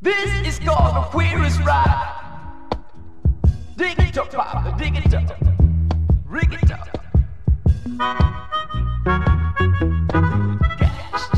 This is called the queerest ride. Dig it up, Papa, dig it up. Rig it up. Cash.